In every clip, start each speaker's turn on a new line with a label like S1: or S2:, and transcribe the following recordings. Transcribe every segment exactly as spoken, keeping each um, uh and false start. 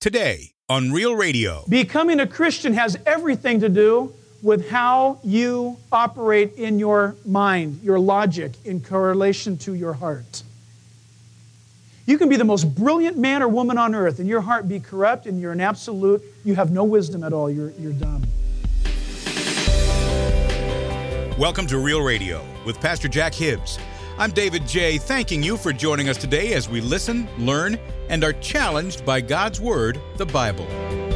S1: today on Real Radio.
S2: Becoming a Christian has everything to do with how you operate in your mind, your logic, in correlation to your heart. You can be the most brilliant man or woman on earth, and your heart be corrupt, and you're an absolute, you have no wisdom at all, you're, you're dumb.
S1: Welcome to Real Radio with Pastor Jack Hibbs. I'm David J., thanking you for joining us today as we listen, learn, and are challenged by God's Word, the Bible.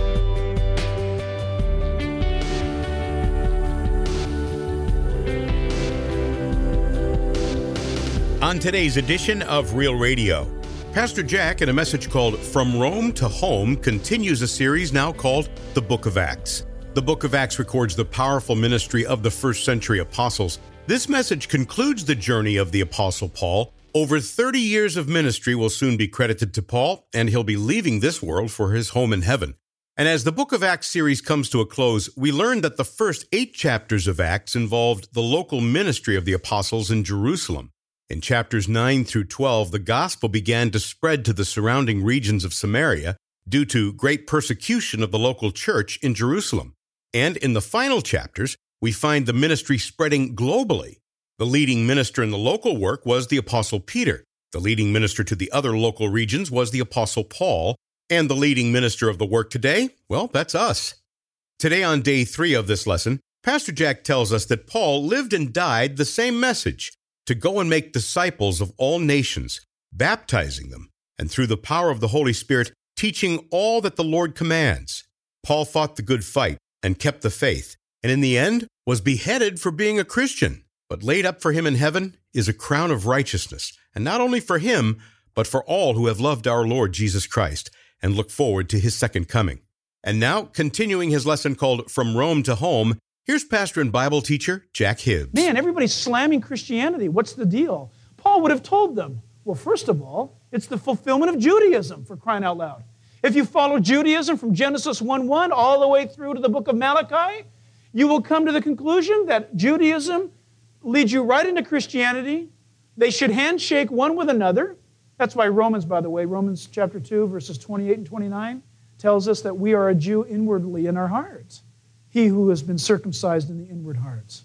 S1: On today's edition of Real Radio, Pastor Jack, in a message called From Rome to Home, continues a series now called The Book of Acts. The Book of Acts records the powerful ministry of the first century apostles. This message concludes the journey of the Apostle Paul. Over thirty years of ministry will soon be credited to Paul, and he'll be leaving this world for his home in heaven. And as the Book of Acts series comes to a close, we learn that the first eight chapters of Acts involved the local ministry of the apostles in Jerusalem. In chapters nine through twelve, the gospel began to spread to the surrounding regions of Samaria due to great persecution of the local church in Jerusalem. And in the final chapters, we find the ministry spreading globally. The leading minister in the local work was the Apostle Peter. The leading minister to the other local regions was the Apostle Paul. And the leading minister of the work today, well, that's us. Today on day three of this lesson, Pastor Jack tells us that Paul lived and died the same message, to go and make disciples of all nations, baptizing them, and through the power of the Holy Spirit, teaching all that the Lord commands. Paul fought the good fight and kept the faith, and in the end was beheaded for being a Christian. But laid up for him in heaven is a crown of righteousness, and not only for him, but for all who have loved our Lord Jesus Christ and look forward to his second coming. And now, continuing his lesson called From Rome to Home, here's pastor and Bible teacher Jack Hibbs.
S2: Man, everybody's slamming Christianity. What's the deal? Paul would have told them, well, first of all, it's the fulfillment of Judaism, for crying out loud. If you follow Judaism from Genesis one one all the way through to the book of Malachi, you will come to the conclusion that Judaism leads you right into Christianity. They should handshake one with another. That's why Romans, by the way, Romans chapter two, verses twenty-eight and twenty-nine, tells us that we are a Jew inwardly in our hearts. He who has been circumcised in the inward hearts.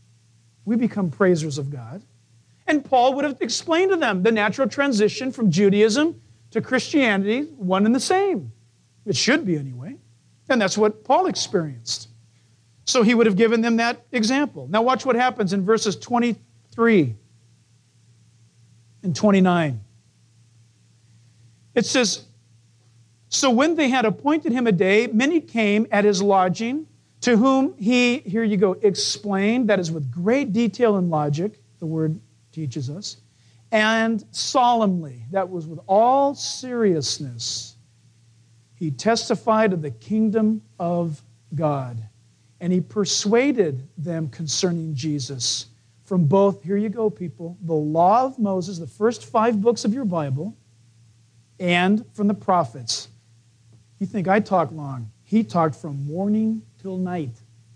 S2: We become praisers of God. And Paul would have explained to them the natural transition from Judaism to Christianity, one and the same. It should be anyway. And that's what Paul experienced. So he would have given them that example. Now watch what happens in verses twenty-three and twenty-nine. It says, so when they had appointed him a day, many came at his lodging, to whom he, here you go, explained, that is with great detail and logic, the word teaches us, and solemnly, that was with all seriousness, he testified of the kingdom of God. And he persuaded them concerning Jesus from both, here you go, people, the law of Moses, the first five books of your Bible, and from the prophets. You think I talk long. He talked from morning till night.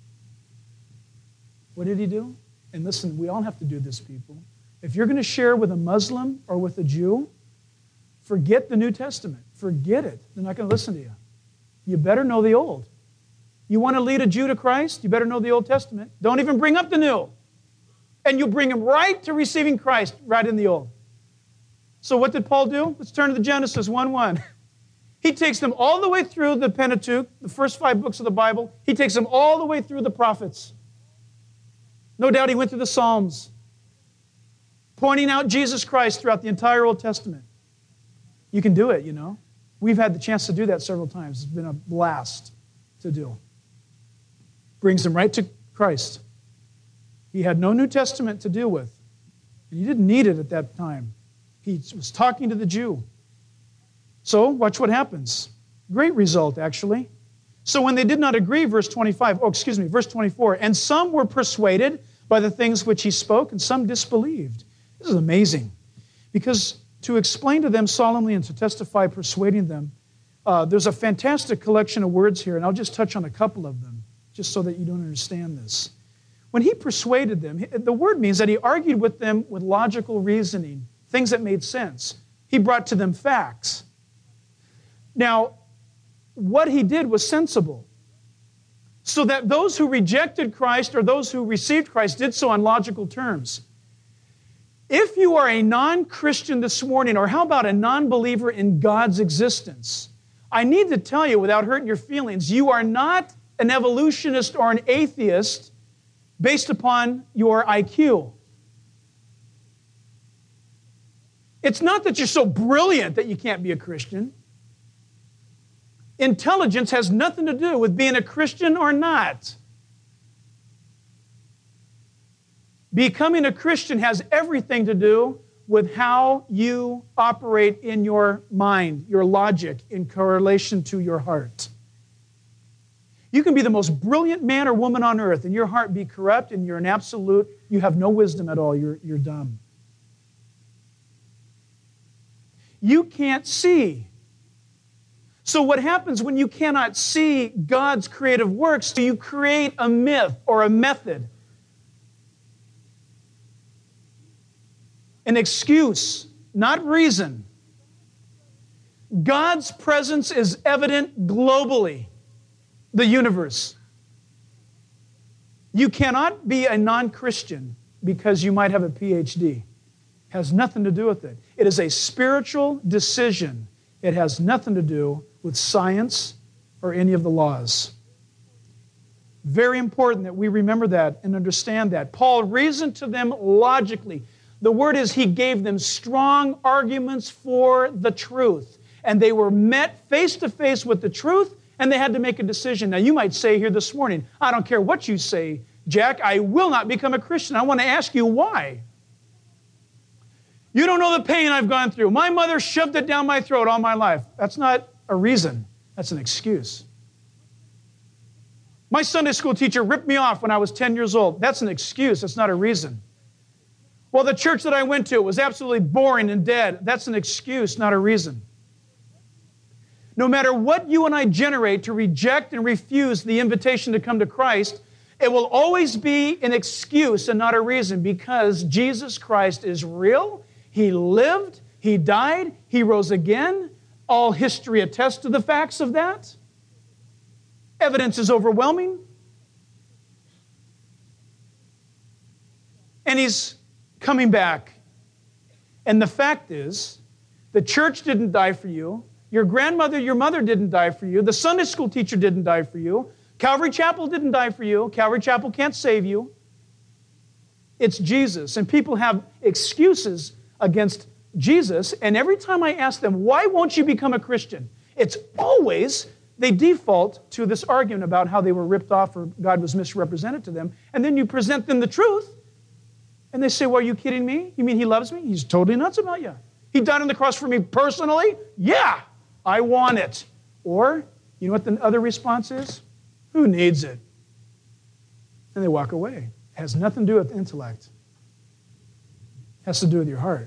S2: What did he do? And listen, we all have to do this, people. If you're going to share with a Muslim or with a Jew, forget the New Testament. Forget it. They're not going to listen to you. You better know the Old. You want to lead a Jew to Christ? You better know the Old Testament. Don't even bring up the New. And you bring him right to receiving Christ right in the Old. So what did Paul do? Let's turn to the Genesis one one. He takes them all the way through the Pentateuch, the first five books of the Bible. He takes them all the way through the prophets. No doubt he went through the Psalms, pointing out Jesus Christ throughout the entire Old Testament. You can do it, you know. We've had the chance to do that several times. It's been a blast to do. Brings them right to Christ. He had no New Testament to deal with. And he didn't need it at that time. He was talking to the Jew. So, watch what happens. Great result, actually. So when they did not agree, verse twenty-five, oh, excuse me, verse twenty-four, and some were persuaded by the things which he spoke, and some disbelieved. This is amazing. Because to explain to them solemnly and to testify persuading them, uh, there's a fantastic collection of words here, and I'll just touch on a couple of them, just so that you don't understand this. When he persuaded them, the word means that he argued with them with logical reasoning, things that made sense. He brought to them facts. Now, what he did was sensible. So that those who rejected Christ or those who received Christ did so on logical terms. If you are a non-Christian this morning, or how about a non-believer in God's existence, I need to tell you without hurting your feelings, you are not an evolutionist or an atheist based upon your I Q. It's not that you're so brilliant that you can't be a Christian. Intelligence has nothing to do with being a Christian or not. Becoming a Christian has everything to do with how you operate in your mind, your logic, in correlation to your heart. You can be the most brilliant man or woman on earth, and your heart be corrupt, and you're an absolute, you have no wisdom at all, you're, you're dumb. You can't see. So what happens when you cannot see God's creative works? Do you create a myth or a method? An excuse, not reason. God's presence is evident globally, the universe. You cannot be a non-Christian because you might have a P H D. It has nothing to do with it. It is a spiritual decision. It has nothing to do with science or any of the laws. Very important that we remember that and understand that. Paul reasoned to them logically. The word is he gave them strong arguments for the truth. And they were met face to face with the truth, and they had to make a decision. Now, you might say here this morning, I don't care what you say, Jack, I will not become a Christian. I want to ask you why. You don't know the pain I've gone through. My mother shoved it down my throat all my life. That's not a reason. That's an excuse. My Sunday school teacher ripped me off when I was ten years old. That's an excuse. That's not a reason. Well, the church that I went to was absolutely boring and dead. That's an excuse, not a reason. No matter what you and I generate to reject and refuse the invitation to come to Christ, it will always be an excuse and not a reason, because Jesus Christ is real. He lived, He died, He rose again. All history attests to the facts of that. Evidence is overwhelming. And He's coming back. And the fact is, the church didn't die for you. Your grandmother, your mother didn't die for you. The Sunday school teacher didn't die for you. Calvary Chapel didn't die for you. Calvary Chapel can't save you. It's Jesus. And people have excuses against Jesus. And every time I ask them, why won't you become a Christian? It's always, they default to this argument about how they were ripped off or God was misrepresented to them. And then you present them the truth. And they say, well, are you kidding me? You mean He loves me? He's totally nuts about you. He died on the cross for me personally? Yeah, I want it. Or, you know what the other response is? Who needs it? And they walk away. It has nothing to do with intellect. It has to do with your heart.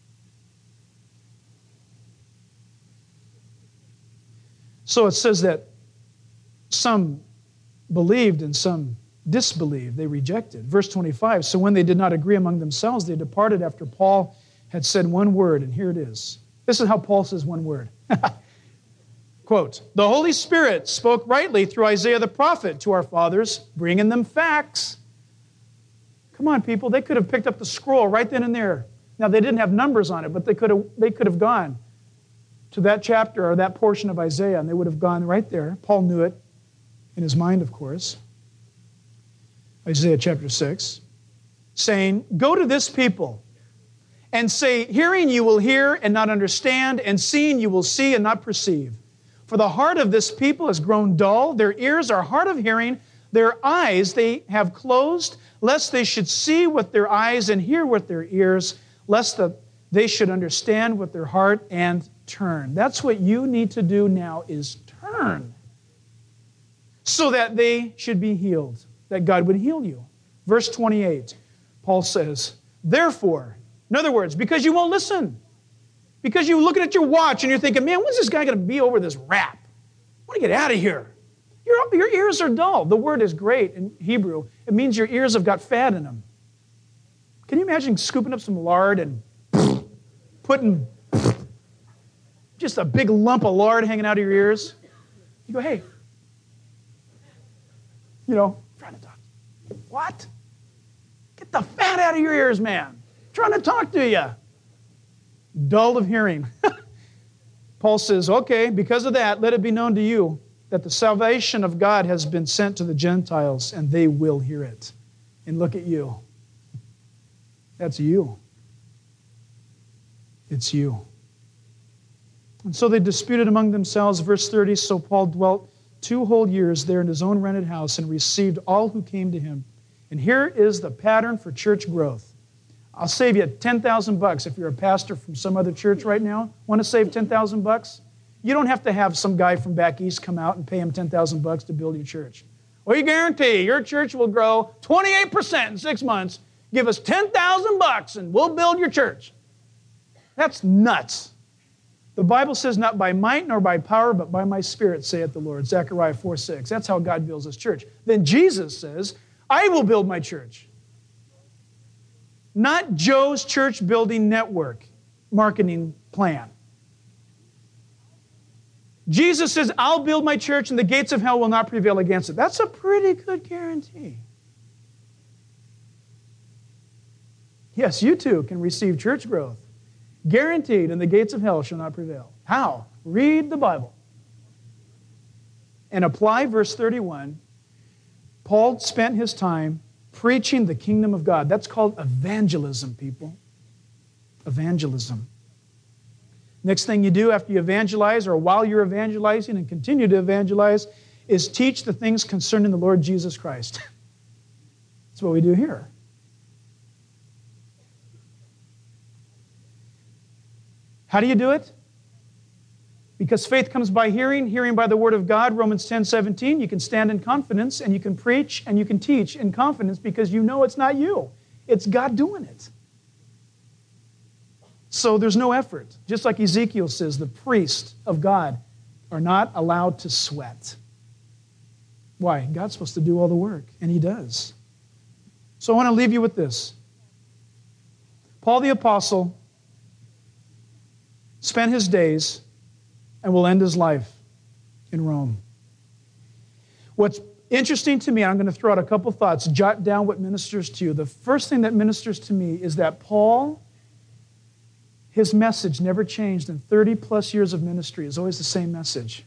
S2: So it says that some believed and some disbelieved. They rejected. Verse twenty-five, so when they did not agree among themselves, they departed after Paul had said one word, and here it is. This is how Paul says one word. Quote, the Holy Spirit spoke rightly through Isaiah the prophet to our fathers, bringing them facts. Come on, people. They could have picked up the scroll right then and there. Now, they didn't have numbers on it, but they could have, they could have gone to that chapter or that portion of Isaiah, and they would have gone right there. Paul knew it in his mind, of course. Isaiah chapter six, saying, go to this people and say, hearing you will hear and not understand, and seeing you will see and not perceive. For the heart of this people has grown dull, their ears are hard of hearing, their eyes they have closed, lest they should see with their eyes and hear with their ears, lest the, they should understand with their heart and turn. That's what you need to do now, is turn, so that they should be healed, that God would heal you. Verse twenty-eight, Paul says, therefore, in other words, because you won't listen, because you're looking at your watch and you're thinking, man, when's this guy going to be over this rap? I want to get out of here. Your, your ears are dull. The word is great in Hebrew. It means your ears have got fat in them. Can you imagine scooping up some lard and putting just a big lump of lard hanging out of your ears? You go, hey, you know, I'm trying to talk. What? Get the fat out of your ears, man. I'm trying to talk to you. Dull of hearing. Paul says, okay, because of that, let it be known to you that the salvation of God has been sent to the Gentiles, and they will hear it. And look at you. That's you. It's you. And so they disputed among themselves, verse thirty, so Paul dwelt two whole years there in his own rented house and received all who came to him. And here is the pattern for church growth. I'll save you ten thousand bucks if you're a pastor from some other church right now. Want to save ten thousand bucks? You don't have to have some guy from back east come out and pay him ten thousand bucks to build your church. We guarantee your church will grow twenty-eight percent in six months. Give us ten thousand bucks and we'll build your church. That's nuts. The Bible says, not by might nor by power, but by my Spirit, saith the Lord. Zechariah four six. That's how God builds his church. Then Jesus says, I will build my church. Not Joe's church building network marketing plan. Jesus says, I'll build my church and the gates of hell will not prevail against it. That's a pretty good guarantee. Yes, you too can receive church growth. Guaranteed, and the gates of hell shall not prevail. How? Read the Bible. And apply verse thirty-one. Paul spent his time preaching the kingdom of God. That's called evangelism, people. Evangelism. Next thing you do after you evangelize, or while you're evangelizing and continue to evangelize, is teach the things concerning the Lord Jesus Christ. That's what we do here. How do you do it? Because faith comes by hearing, hearing by the word of God, Romans ten seventeen. You can stand in confidence and you can preach and you can teach in confidence because you know it's not you. It's God doing it. So there's no effort. Just like Ezekiel says, the priests of God are not allowed to sweat. Why? God's supposed to do all the work, and he does. So I want to leave you with this. Paul the Apostle spent his days and will end his life in Rome. What's interesting to me, I'm going to throw out a couple thoughts, jot down what ministers to you. The first thing that ministers to me is that Paul, his message never changed in thirty plus years of ministry. It's always the same message.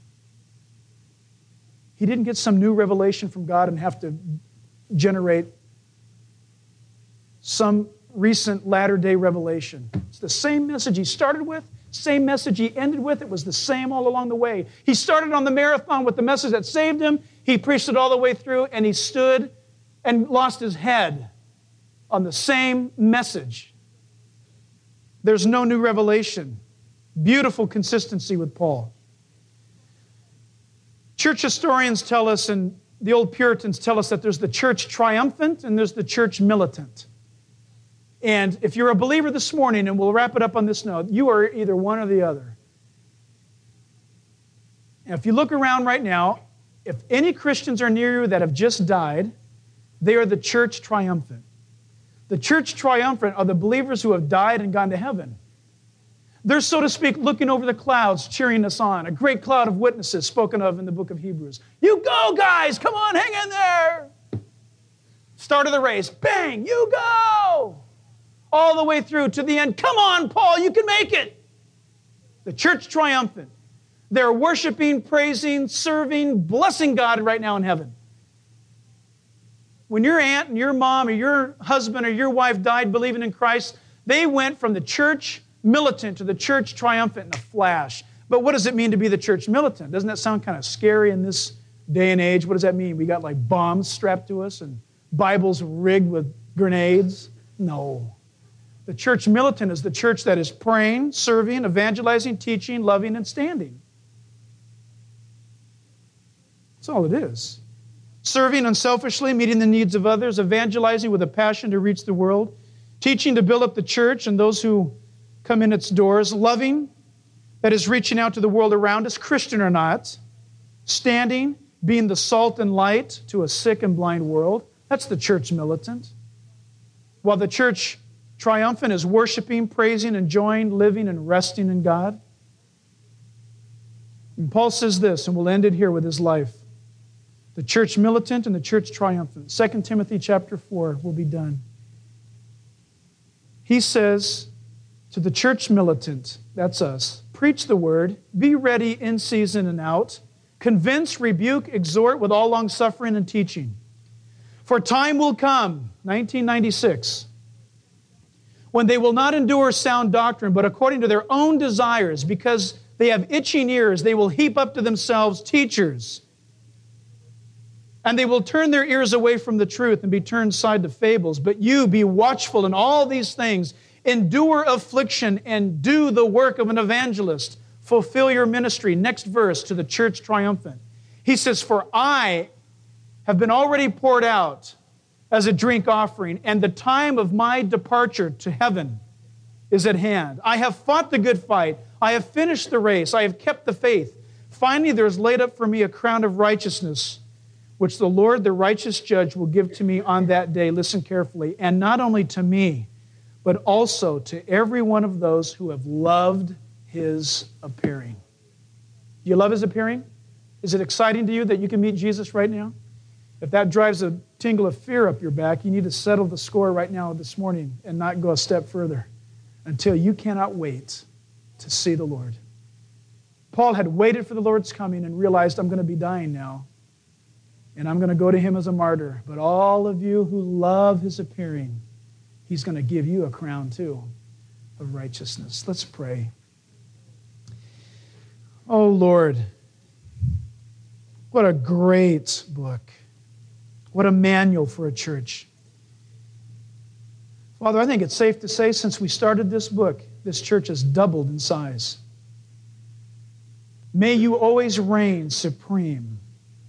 S2: He didn't get some new revelation from God and have to generate some recent latter-day revelation. It's the same message he started with, same message he ended with. It was the same all along the way. He started on the marathon with the message that saved him. He preached it all the way through, and he stood and lost his head on the same message. There's no new revelation. Beautiful consistency with Paul. Church historians tell us, and the old Puritans tell us, that there's the church triumphant and there's the church militant. And if you're a believer this morning, and we'll wrap it up on this note, you are either one or the other. And if you look around right now, if any Christians are near you that have just died, they are the church triumphant. The church triumphant are the believers who have died and gone to heaven. They're, so to speak, looking over the clouds, cheering us on. A great cloud of witnesses spoken of in the book of Hebrews. You go, guys! Come on, hang in there! Start of the race. Bang! You go! All the way through to the end. Come on, Paul, you can make it! The church triumphant. They're worshiping, praising, serving, blessing God right now in heaven. When your aunt and your mom or your husband or your wife died believing in Christ, they went from the church militant to the church triumphant in a flash. But what does it mean to be the church militant? Doesn't that sound kind of scary in this day and age? What does that mean? We got like bombs strapped to us and Bibles rigged with grenades? No. The church militant is the church that is praying, serving, evangelizing, teaching, loving, and standing. That's all it is. Serving unselfishly, meeting the needs of others, evangelizing with a passion to reach the world, teaching to build up the church and those who come in its doors, loving, that is reaching out to the world around us, Christian or not, standing, being the salt and light to a sick and blind world. That's the church militant. While the church triumphant is worshiping, praising, enjoying, living, and resting in God. And Paul says this, and we'll end it here with his life. The church militant and the church triumphant. Second Timothy chapter four will be done. He says to the church militant, that's us, preach the word, be ready in season and out, convince, rebuke, exhort with all long-suffering and teaching. For time will come, nineteen ninety-six, when they will not endure sound doctrine, but according to their own desires, because they have itching ears, they will heap up to themselves teachers. And they will turn their ears away from the truth and be turned aside to fables. But you be watchful in all these things, endure affliction, and do the work of an evangelist. Fulfill your ministry. Next verse to the church triumphant. He says, for I have been already poured out as a drink offering, and the time of my departure to heaven is at hand. I have fought the good fight. I have finished the race. I have kept the faith. Finally, there is laid up for me a crown of righteousness, which the Lord, the righteous judge, will give to me on that day. Listen carefully. And not only to me, but also to every one of those who have loved his appearing. Do you love his appearing? Is it exciting to you that you can meet Jesus right now? If that drives a tingle of fear up your back, you need to settle the score right now this morning and not go a step further until you cannot wait to see the Lord. Paul had waited for the Lord's coming and realized, I'm going to be dying now, and I'm going to go to him as a martyr. But all of you who love his appearing, he's going to give you a crown too of righteousness. Let's pray. Oh Lord, what a great book. What a manual for a church. Father, I think it's safe to say since we started this book, this church has doubled in size. May you always reign supreme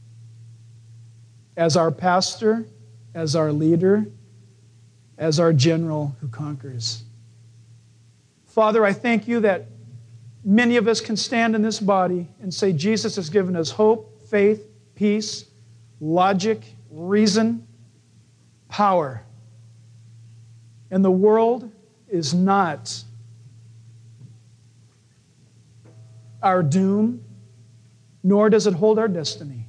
S2: as our pastor, as our leader, as our general who conquers. Father, I thank you that many of us can stand in this body and say Jesus has given us hope, faith, peace, logic, reason, power. And the world is not our doom, nor does it hold our destiny.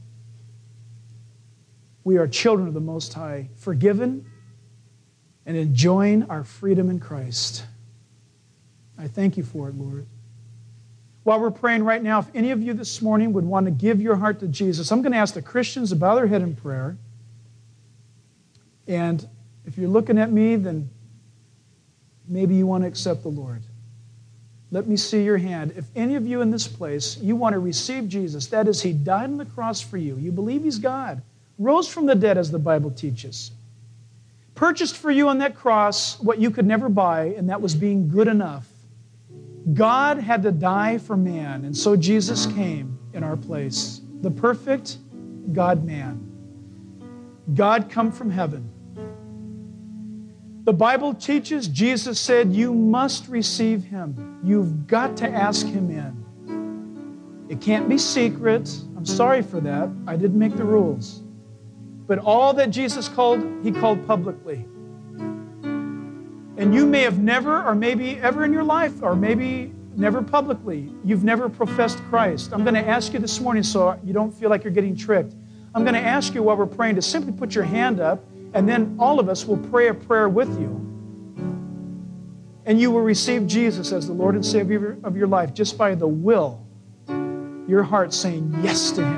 S2: We are children of the Most High, forgiven and enjoying our freedom in Christ. I thank you for it, Lord. While we're praying right now, if any of you this morning would want to give your heart to Jesus, I'm going to ask the Christians to bow their head in prayer. And if you're looking at me, then maybe you want to accept the Lord. Let me see your hand. If any of you in this place, you want to receive Jesus, that is, he died on the cross for you. You believe he's God, rose from the dead as the Bible teaches, purchased for you on that cross what you could never buy, and that was being good enough. God had to die for man, and so Jesus came in our place. The perfect God-man. God come from heaven. The Bible teaches, Jesus said, you must receive him. You've got to ask him in. It can't be secret. I'm sorry for that. I didn't make the rules. But all that Jesus called, he called publicly. And you may have never, or maybe ever in your life, or maybe never publicly, you've never professed Christ. I'm going to ask you this morning so you don't feel like you're getting tricked. I'm going to ask you while we're praying to simply put your hand up, and then all of us will pray a prayer with you. And you will receive Jesus as the Lord and Savior of your life just by the will, your heart saying yes to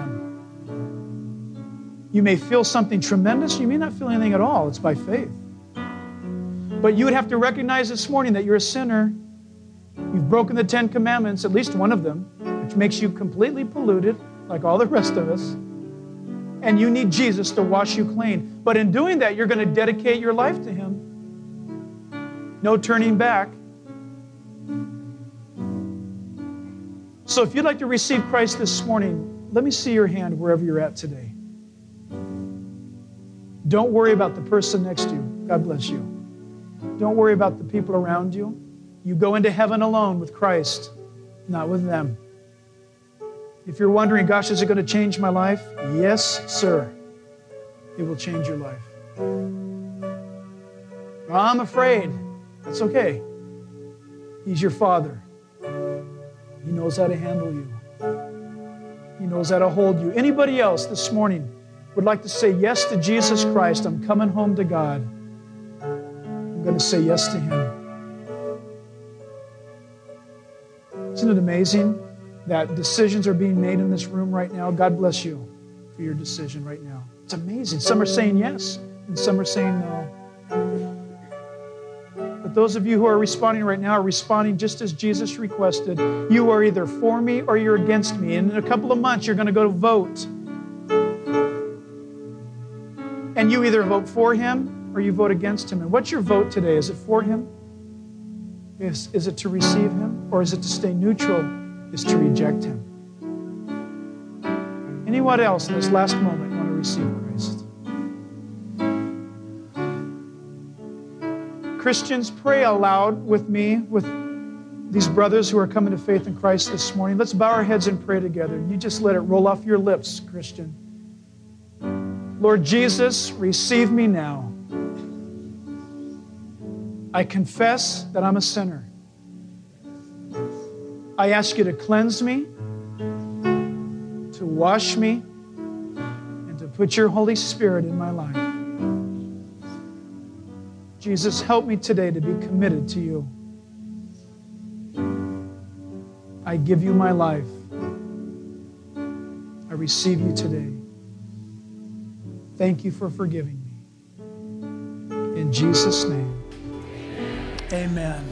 S2: him. You may feel something tremendous. You may not feel anything at all. It's by faith. But you would have to recognize this morning that you're a sinner. You've broken the Ten Commandments, at least one of them, which makes you completely polluted, like all the rest of us. And you need Jesus to wash you clean. But in doing that, you're going to dedicate your life to him. No turning back. So if you'd like to receive Christ this morning, let me see your hand wherever you're at today. Don't worry about the person next to you. God bless you. Don't worry about the people around you. You go into heaven alone with Christ, not with them. If you're wondering, gosh, is it going to change my life? Yes, sir. It will change your life. Well, I'm afraid. That's okay. He's your Father. He knows how to handle you. He knows how to hold you. Anybody else this morning would like to say yes to Jesus Christ? I'm coming home to God. I'm going to say yes to Him. Isn't it amazing that decisions are being made in this room right now? God bless you for your decision right now. It's amazing. Some are saying yes, and some are saying no. But those of you who are responding right now are responding just as Jesus requested. You are either for me or you're against me. And in a couple of months, you're going to go to vote. And you either vote for Him or you vote against Him. And what's your vote today? Is it for Him? Is, is it to receive Him? Or is it to stay neutral? Is to reject Him? Anyone else in this last moment want to receive Christ? Christians, pray aloud with me, with these brothers who are coming to faith in Christ this morning. Let's bow our heads and pray together. You just let it roll off your lips, Christian. Lord Jesus, receive me now. I confess that I'm a sinner. I ask you to cleanse me, to wash me, and to put your Holy Spirit in my life. Jesus, help me today to be committed to you. I give you my life. I receive you today. Thank you for forgiving me. In Jesus' name, amen.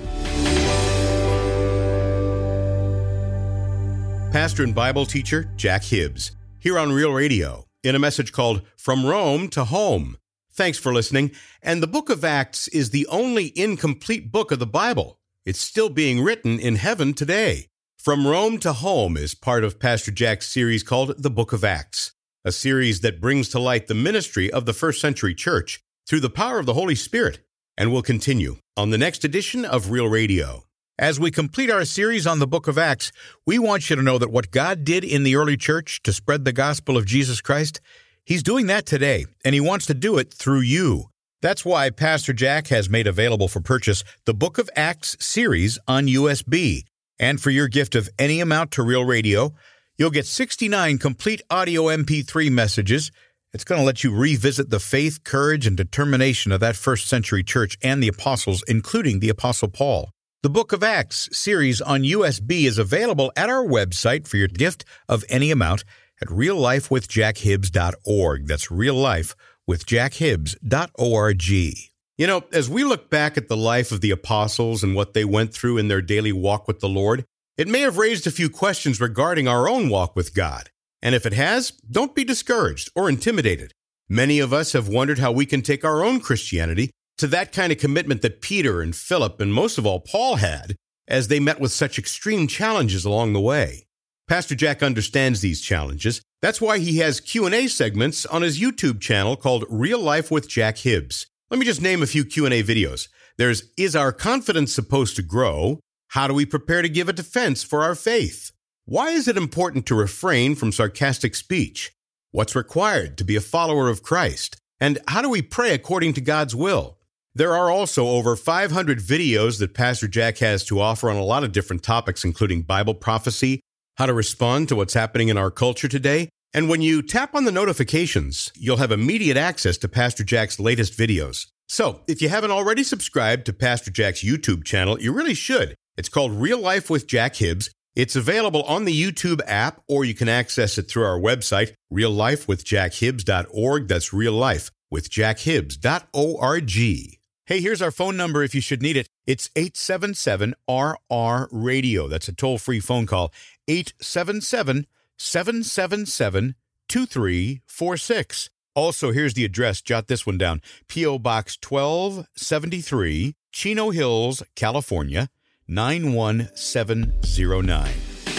S1: Pastor and Bible teacher Jack Hibbs, here on Real Radio, in a message called From Rome to Home. Thanks for listening. And the book of Acts is the only incomplete book of the Bible. It's still being written in heaven today. From Rome to Home is part of Pastor Jack's series called The Book of Acts, a series that brings to light the ministry of the first century church through the power of the Holy Spirit, and will continue on the next edition of Real Radio. As we complete our series on the book of Acts, we want you to know that what God did in the early church to spread the gospel of Jesus Christ, He's doing that today, and He wants to do it through you. That's why Pastor Jack has made available for purchase the Book of Acts series on U S B. And for your gift of any amount to Real Radio, you'll get sixty-nine complete audio M P three messages. It's going to let you revisit the faith, courage, and determination of that first century church and the apostles, including the Apostle Paul. The Book of Acts series on U S B is available at our website for your gift of any amount at real life with jack hibbs dot org. That's real life with jack hibbs dot org. You know, as we look back at the life of the apostles and what they went through in their daily walk with the Lord, it may have raised a few questions regarding our own walk with God. And if it has, don't be discouraged or intimidated. Many of us have wondered how we can take our own Christianity to that kind of commitment that Peter and Philip and most of all Paul had as they met with such extreme challenges along the way. Pastor Jack understands these challenges. That's why he has Q and A segments on his YouTube channel called Real Life with Jack Hibbs. Let me just name a few Q and A videos. There's Is Our Confidence Supposed to Grow? How do we prepare to give a defense for our faith? Why is it important to refrain from sarcastic speech? What's required to be a follower of Christ? And how do we pray according to God's will? There are also over five hundred videos that Pastor Jack has to offer on a lot of different topics, including Bible prophecy, how to respond to what's happening in our culture today. And when you tap on the notifications, you'll have immediate access to Pastor Jack's latest videos. So if you haven't already subscribed to Pastor Jack's YouTube channel, you really should. It's called Real Life with Jack Hibbs. It's available on the YouTube app, or you can access it through our website, real life with jack hibbs dot org. That's real life with jack hibbs dot org. Hey, here's our phone number if you should need it. It's eight seven seven R R radio. That's a toll-free phone call, eight seven seven, seven seven seven, two three four six. Also, here's the address. Jot this one down. P O. Box twelve seventy-three, Chino Hills, California, nine one seven zero nine.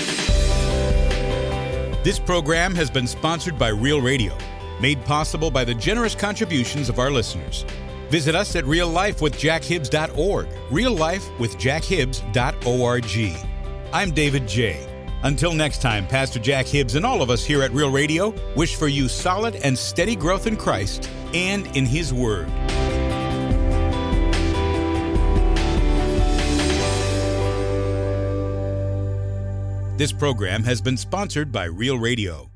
S1: This program has been sponsored by Real Radio, made possible by the generous contributions of our listeners. Visit us at real life with jack hibbs dot org, real life with jack hibbs dot org. I'm David J. Until next time, Pastor Jack Hibbs and all of us here at Real Radio wish for you solid and steady growth in Christ and in His Word. This program has been sponsored by Real Radio.